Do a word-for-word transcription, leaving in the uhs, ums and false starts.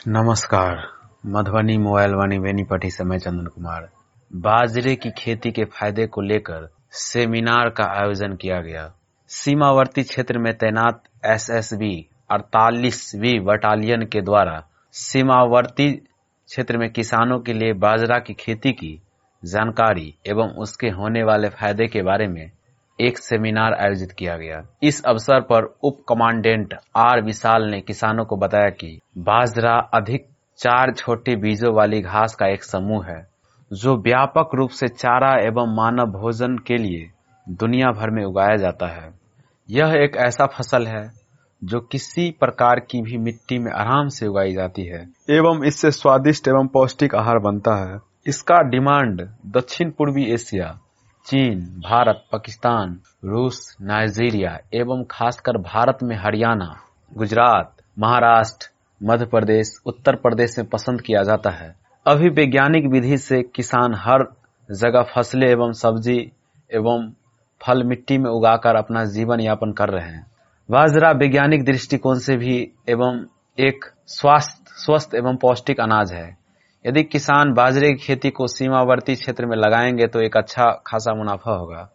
नमस्कार। मधुबनी मोबाइल वाणी बेनीपट्टी से मैं चंदन कुमार। बाजरे की खेती के फायदे को लेकर सेमिनार का आयोजन किया गया। सीमावर्ती क्षेत्र में तैनात एसएसबी अड़तालीसवीं बटालियन के द्वारा सीमावर्ती क्षेत्र में किसानों के लिए बाजरा की खेती की जानकारी एवं उसके होने वाले फायदे के बारे में एक सेमिनार आयोजित किया गया। इस अवसर पर उप कमांडेंट आर विशाल ने किसानों को बताया कि बाजरा अधिक चार छोटे बीजों वाली घास का एक समूह है जो व्यापक रूप से चारा एवं मानव भोजन के लिए दुनिया भर में उगाया जाता है। यह एक ऐसा फसल है जो किसी प्रकार की भी मिट्टी में आराम से उगाई जाती है एवं इससे स्वादिष्ट एवं पौष्टिक आहार बनता है। इसका डिमांड दक्षिण पूर्वी एशिया, चीन, भारत, पाकिस्तान, रूस, नाइजीरिया एवं खासकर भारत में हरियाणा, गुजरात, महाराष्ट्र, मध्य प्रदेश, उत्तर प्रदेश में पसंद किया जाता है। अभी वैज्ञानिक विधि से किसान हर जगह फसलें एवं सब्जी एवं फल मिट्टी में उगाकर अपना जीवन यापन कर रहे हैं। बाजरा वैज्ञानिक दृष्टिकोण से भी एवं एक स्वास्थ्य स्वस्थ एवं पौष्टिक अनाज है। यदि किसान बाजरे की खेती को सीमावर्ती क्षेत्र में लगाएंगे तो एक अच्छा खासा मुनाफा होगा।